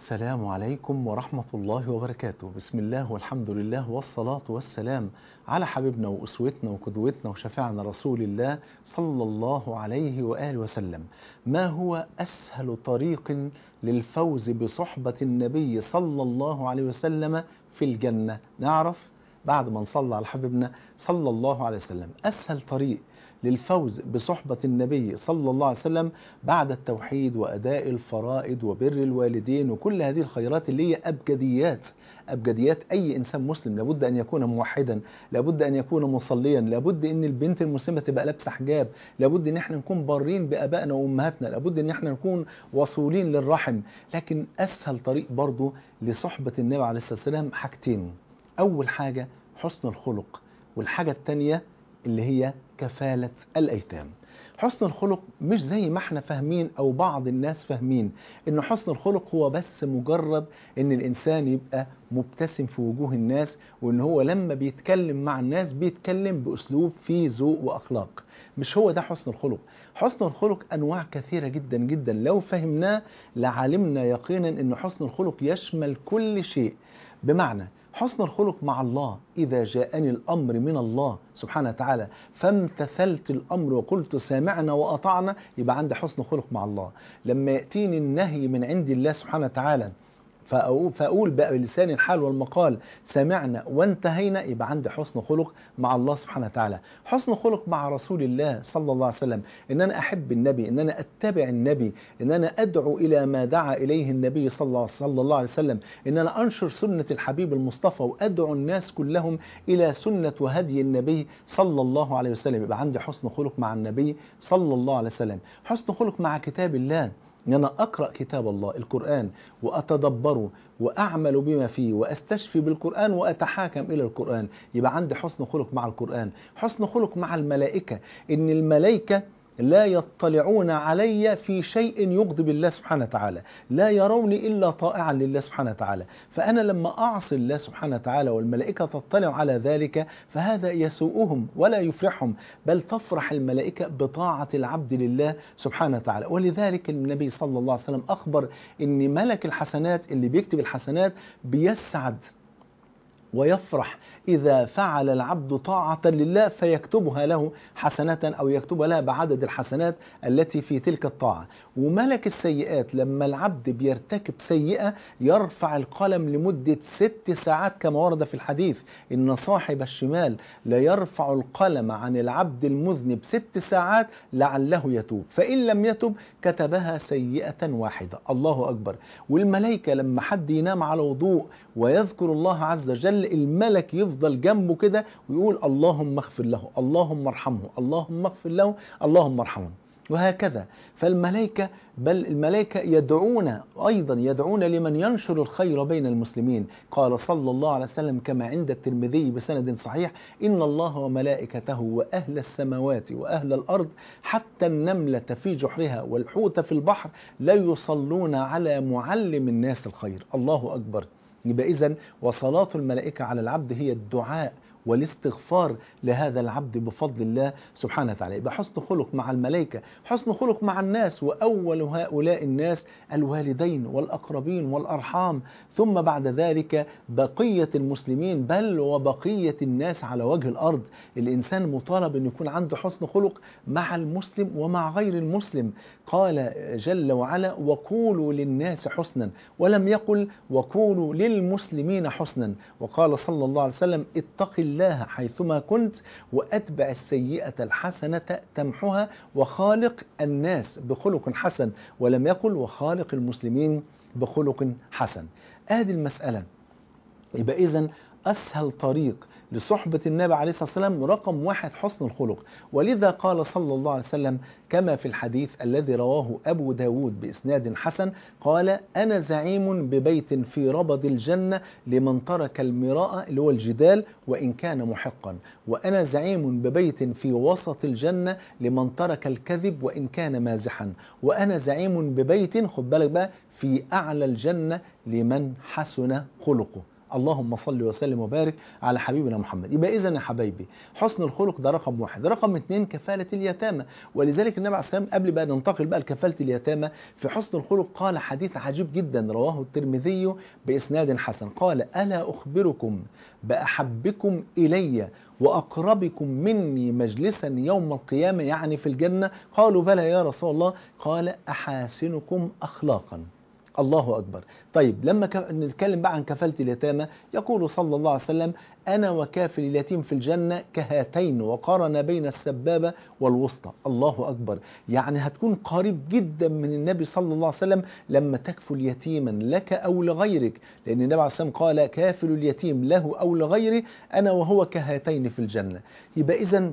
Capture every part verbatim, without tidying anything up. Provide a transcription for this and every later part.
السلام عليكم ورحمة الله وبركاته. بسم الله والحمد لله والصلاة والسلام على حبيبنا وأسوتنا وقدوتنا وشفيعنا رسول الله صلى الله عليه وآله وسلم. ما هو أسهل طريق للفوز بصحبة النبي صلى الله عليه وسلم في الجنة؟ نعرف بعد ما نصلى على حبيبنا صلى الله عليه وسلم. أسهل طريق للفوز بصحبة النبي صلى الله عليه وسلم بعد التوحيد وأداء الفرائض وبر الوالدين وكل هذه الخيرات اللي هي أبجديات أبجديات أي إنسان مسلم. لابد أن يكون موحدا، لابد أن يكون مصليا، لابد أن البنت المسلمة تبقى لابسة حجاب، لابد أن احنا نكون بارين بآبائنا وأمهاتنا، لابد أن احنا نكون وصولين للرحم. لكن أسهل طريق برضو لصحبة النبي عليه الصلاة والسلام حاجتين. أول حاجة حسن الخلق، والحاجة التانية اللي هي كفالة الأيتام. حسن الخلق مش زي ما احنا فاهمين أو بعض الناس فاهمين إن حسن الخلق هو بس مجرد إن الإنسان يبقى مبتسم في وجوه الناس، وإن هو لما بيتكلم مع الناس بيتكلم بأسلوب فيه ذوق وأخلاق. مش هو ده حسن الخلق. حسن الخلق أنواع كثيرة جدا جدا، لو فهمناه لعلمنا يقينا إن حسن الخلق يشمل كل شيء. بمعنى حسن الخلق مع الله، إذا جاءني الأمر من الله سبحانه وتعالى فامتثلت الأمر وقلت سامعنا وأطعنا، يبقى عندي حسن خلق مع الله. لما يأتيني النهي من عند الله سبحانه وتعالى فأقول, فأقول بقى بلسان الحال والمقال سمعنا وانتهينا، يبقى عندي حسن خلق مع الله سبحانه وتعالى. حسن خلق مع رسول الله صلى الله عليه وسلم، إن أنا أحب النبي، إن أنا أتبع النبي، إن أنا أدعو إلى ما دعا إليه النبي صلى الله, صلى الله عليه وسلم، إن أنا أنشر سنة الحبيب المصطفى وأدعو الناس كلهم إلى سنة وهدي النبي صلى الله عليه وسلم. يبقى عندي حسن خلق مع النبي صلى الله عليه وسلم. حسن خلق مع كتاب الله، إن أنا أقرأ كتاب الله القرآن وأتدبره وأعمل بما فيه وأستشفي بالقرآن وأتحاكم إلى القرآن، يبقى عندي حسن خلق مع القرآن. حسن خلق مع الملائكة، إن الملائكة لا يطلعون علي في شيء يغضب الله سبحانه وتعالى، لا يروني إلا طائعا لله سبحانه وتعالى. فأنا لما أعصي الله سبحانه وتعالى والملائكة تطلع على ذلك فهذا يسوءهم ولا يفرحهم، بل تفرح الملائكة بطاعة العبد لله سبحانه وتعالى. ولذلك النبي صلى الله عليه وسلم أخبر إن ملك الحسنات اللي بيكتب الحسنات بيسعد ويفرح إذا فعل العبد طاعة لله فيكتبها له حسنة أو يكتبها لها بعدد الحسنات التي في تلك الطاعة. وملك السيئات لما العبد بيرتكب سيئة يرفع القلم لمدة ست ساعات كما ورد في الحديث إن صاحب الشمال لا يرفع القلم عن العبد المذنب ست ساعات لعله يتوب، فإن لم يتب كتبها سيئة واحدة. الله أكبر. والملائكة لما حد ينام على وضوء ويذكر الله عز وجل الملك يفضل جنبه كده ويقول اللهم اغفر له، اللهم ارحمه، اللهم اغفر له، اللهم ارحمه، وهكذا. فالملائكة بل الملائكة يدعون أيضا يدعون لمن ينشر الخير بين المسلمين. قال صلى الله عليه وسلم كما عند الترمذي بسند صحيح إن الله وملائكته وأهل السماوات وأهل الأرض حتى النملة في جحرها والحوت في البحر لا يصلون على معلم الناس الخير. الله أكبر. يبقى إذن وصلاة الملائكة على العبد هي الدعاء والاستغفار لهذا العبد بفضل الله سبحانه وتعالى. يبقى حسن خلق مع الملائكة، حسن خلق مع الناس، وأول هؤلاء الناس الوالدين والأقربين والأرحام، ثم بعد ذلك بقية المسلمين بل وبقية الناس على وجه الأرض. الإنسان مطالب أن يكون عنده حسن خلق مع المسلم ومع غير المسلم. قال جل وعلا وقولوا للناس حسنا، ولم يقل وقولوا للمسلمين حسنا. وقال صلى الله عليه وسلم اتق الله حيثما كنت وأتبع السيئة الحسنة تمحها وخالق الناس بخلق حسن، ولم يقل وخالق المسلمين بخلق حسن. هذه المسألة. يبقى إذن أسهل طريق لصحبة النبي عليه الصلاة والسلام رقم واحد حسن الخلق. ولذا قال صلى الله عليه وسلم كما في الحديث الذي رواه أبو داود بإسناد حسن قال أنا زعيم ببيت في ربض الجنة لمن ترك المراء اللي هو الجدال وإن كان محقا، وأنا زعيم ببيت في وسط الجنة لمن ترك الكذب وإن كان مازحا، وأنا زعيم ببيت خد بالك بقى في أعلى الجنة لمن حسن خلقه. اللهم صل وسلم وبارك على حبيبنا محمد. يبقى إذن يا حبايبي حسن الخلق ده رقم واحد. رقم اتنين كفالة اليتامى، ولذلك النبي عليه الصلاة والسلام قبل بقى ننتقل بقى لكفالة اليتامى في حسن الخلق قال حديث عجيب جدا رواه الترمذي بإسناد حسن، قال: ألا أخبركم بأحبكم إلي وأقربكم مني مجلسا يوم القيامة، يعني في الجنة؟ قالوا: بلى يا رسول الله. قال: أحاسنكم أخلاقا. الله أكبر. طيب لما نتكلم بقى عن كفالة اليتامى يقول صلى الله عليه وسلم: أنا وكافل اليتيم في الجنة كهاتين، وقارن بين السبابة والوسطى. الله أكبر. يعني هتكون قريب جدا من النبي صلى الله عليه وسلم لما تكفل يتيما لك أو لغيرك، لأن النبي عليه الصلاة والسلام قال: كافل اليتيم له أو لغيره أنا وهو كهاتين في الجنة. يبقى إذن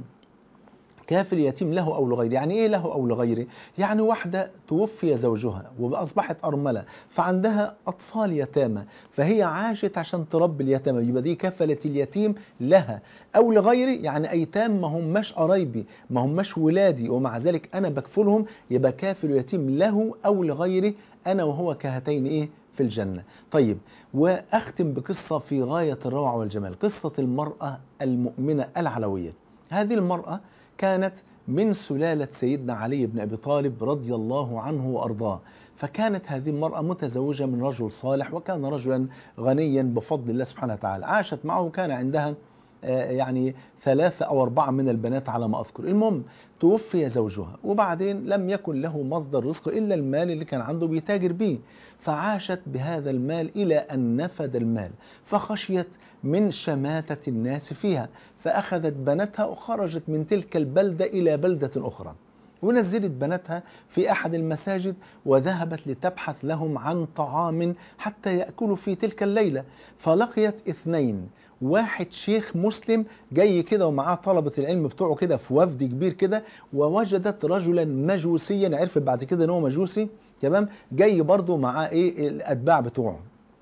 كافل يتيم له أو لغيره. يعني إيه له أو لغيره؟ يعني واحدة توفي زوجها وأصبحت أرملة فعندها أطفال يتامى، فهي عاشت عشان تربي اليتامى، يبقى دي كفلة اليتيم لها أو لغيره. يعني أيتام ما هماش قرايبي ما هماش ولادي ومع ذلك أنا بكفلهم، يبقى كافل يتيم له أو لغيره أنا وهو كهاتين إيه في الجنة. طيب وأختم بقصة في غاية الروعة والجمال، قصة المرأة المؤمنة العلوية. هذه المرأة كانت من سلالة سيدنا علي بن أبي طالب رضي الله عنه وأرضاه، فكانت هذه المرأة متزوجة من رجل صالح، وكان رجلا غنيا بفضل الله سبحانه وتعالى. عاشت معه وكان عندها يعني ثلاثة أو أربعة من البنات على ما أذكر. المهم توفي زوجها، وبعدين لم يكن له مصدر رزق إلا المال اللي كان عنده بيتاجر به، فعاشت بهذا المال إلى أن نفد المال، فخشيت من شماتة الناس فيها، فأخذت بناتها وخرجت من تلك البلدة إلى بلدة أخرى، ونزلت بناتها في أحد المساجد وذهبت لتبحث لهم عن طعام حتى يأكلوا في تلك الليلة. فلقيت اثنين، واحد شيخ مسلم جاي كده ومعاه طلبة العلم بتوعه كده في وفد كبير كده، ووجدت رجلا مجوسيا، عرفت بعد كده ان هو مجوسي، تمام، جاي برضه معاه ايه الأتباع بتوعه.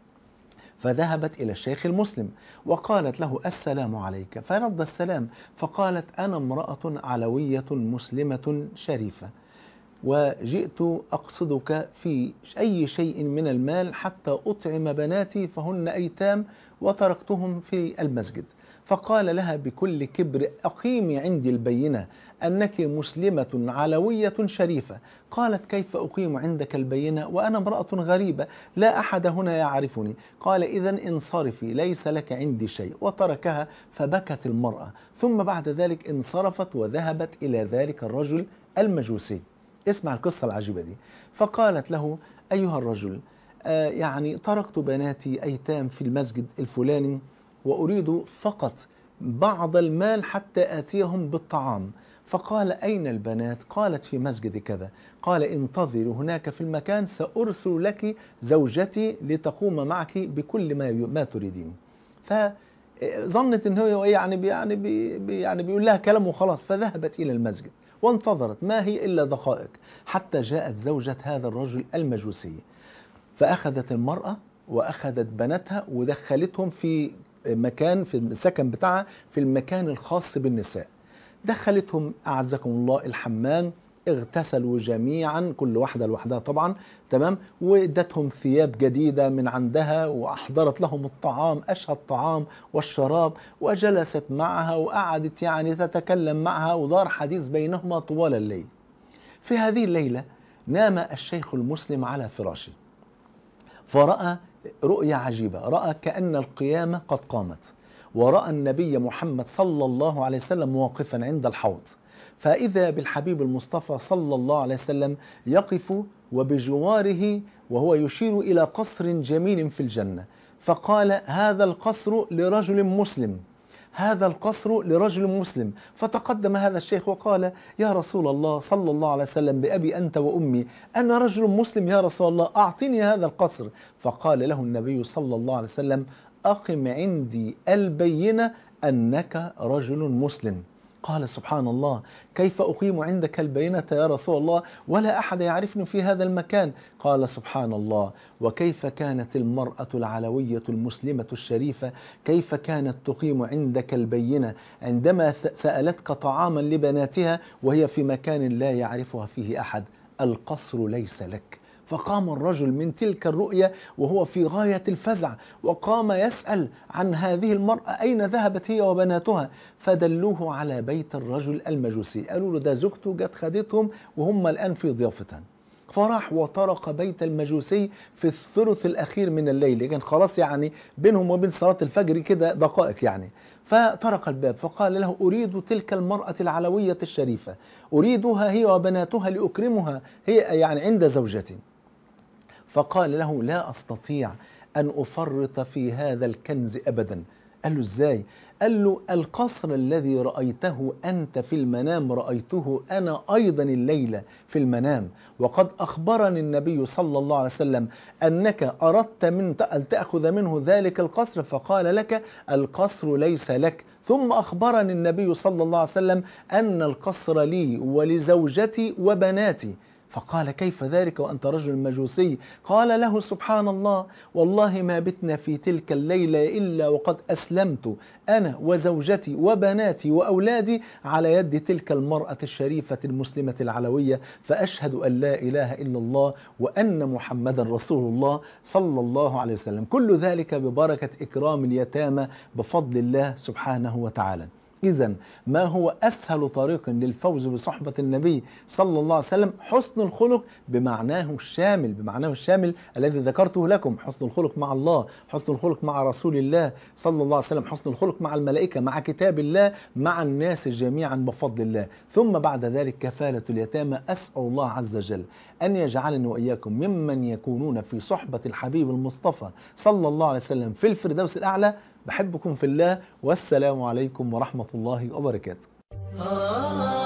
فذهبت إلى الشيخ المسلم وقالت له: السلام عليك. فرد السلام، فقالت: أنا امرأة علوية مسلمة شريفة، وجئت أقصدك في أي شيء من المال حتى أطعم بناتي فهن أيتام وتركتهم في المسجد. فقال لها بكل كبر: أقيمي عندي البينة أنك مسلمة علوية شريفة. قالت: كيف أقيم عندك البينة وأنا امرأة غريبة لا أحد هنا يعرفني؟ قال: إذن انصرفي ليس لك عندي شيء. وتركها، فبكت المرأة، ثم بعد ذلك انصرفت وذهبت إلى ذلك الرجل المجوسي. اسمع القصة العجيبة دي. فقالت له: أيها الرجل، آه يعني تركت بناتي أيتام في المسجد الفلاني وأريد فقط بعض المال حتى آتيهم بالطعام. فقال: أين البنات؟ قالت: في مسجد كذا. قال: انتظري هناك في المكان، سأرسل لك زوجتي لتقوم معك بكل ما ما تريدين. فظنت ان هو يعني بي يعني بي يعني بيقول لها كلام وخلاص، فذهبت إلى المسجد وانتظرت ما هي إلا دقائق حتى جاءت زوجة هذا الرجل المجوسي، فأخذت المرأة وأخذت بناتها ودخلتهم في مكان في السكن بتاعها في المكان الخاص بالنساء. دخلتهم أعزكم الله الحمام، اغتسلوا جميعا كل واحدة لوحدها طبعا، تمام، وادتهم ثياب جديدة من عندها وأحضرت لهم الطعام أشهى الطعام والشراب، وجلست معها وقعدت يعني تتكلم معها ودار حديث بينهما طوال الليل. في هذه الليلة نام الشيخ المسلم على فراشه، فرأى رؤيا عجيبة، رأى كأن القيامة قد قامت، ورأى النبي محمد صلى الله عليه وسلم واقفا عند الحوض، فإذا بالحبيب المصطفى صلى الله عليه وسلم يقف وبجواره وهو يشير إلى قصر جميل في الجنة، فقال: هذا القصر لرجل مسلم، هذا القصر لرجل مسلم. فتقدم هذا الشيخ وقال: يا رسول الله صلى الله عليه وسلم بأبي أنت وأمي، أنا رجل مسلم يا رسول الله، أعطني هذا القصر. فقال له النبي صلى الله عليه وسلم: أقم عندي البينة أنك رجل مسلم. قال: سبحان الله، كيف أقيم عندك البينة يا رسول الله ولا أحد يعرفني في هذا المكان؟ قال: سبحان الله، وكيف كانت المرأة العلوية المسلمة الشريفة كيف كانت تقيم عندك البينة عندما سألتك طعاما لبناتها وهي في مكان لا يعرفها فيه أحد؟ القصر ليس لك. فقام الرجل من تلك الرؤيا وهو في غاية الفزع، وقام يسأل عن هذه المرأة أين ذهبت هي وبناتها، فدلوه على بيت الرجل المجوسي، قالوا له ده زوجته جت خدتهم وهم الآن في ضيافتها. فراح وطرق بيت المجوسي في الثلث الأخير من الليل، كان خلاص يعني بينهم وبين صلاة الفجر كده دقائق يعني. فطرق الباب فقال له أريد تلك المرأة العلوية الشريفة، أريدها هي وبناتها لأكرمها هي يعني عند زوجتي. فقال له لا أستطيع أن أفرط في هذا الكنز أبدا. قال له إزاي؟ قال له القصر الذي رأيته أنت في المنام رأيته أنا أيضا الليلة في المنام، وقد أخبرني النبي صلى الله عليه وسلم أنك أردت من أن تأخذ منه ذلك القصر، فقال لك القصر ليس لك. ثم أخبرني النبي صلى الله عليه وسلم أن القصر لي ولزوجتي وبناتي. فقال كيف ذلك وأنت رجل مجوسي؟ قال له سبحان الله والله ما بتنا في تلك الليلة إلا وقد أسلمت أنا وزوجتي وبناتي وأولادي على يد تلك المرأة الشريفة المسلمة العلوية، فأشهد أن لا إله إلا الله وأن محمدا رسول الله صلى الله عليه وسلم. كل ذلك ببركة إكرام اليتامى بفضل الله سبحانه وتعالى. إذن ما هو أسهل طريق للفوز بصحبة النبي صلى الله عليه وسلم؟ حسن الخلق بمعناه الشامل، بمعناه الشامل الذي ذكرته لكم، حسن الخلق مع الله، حسن الخلق مع رسول الله صلى الله عليه وسلم، حسن الخلق مع الملائكة، مع كتاب الله، مع الناس جميعا بفضل الله. ثم بعد ذلك كفالة اليتامى. أسأل الله عز وجل أن يجعلني وإياكم ممن يكونون في صحبة الحبيب المصطفى صلى الله عليه وسلم في الفردوس الأعلى. بحبكم في الله، والسلام عليكم ورحمة الله وبركاته.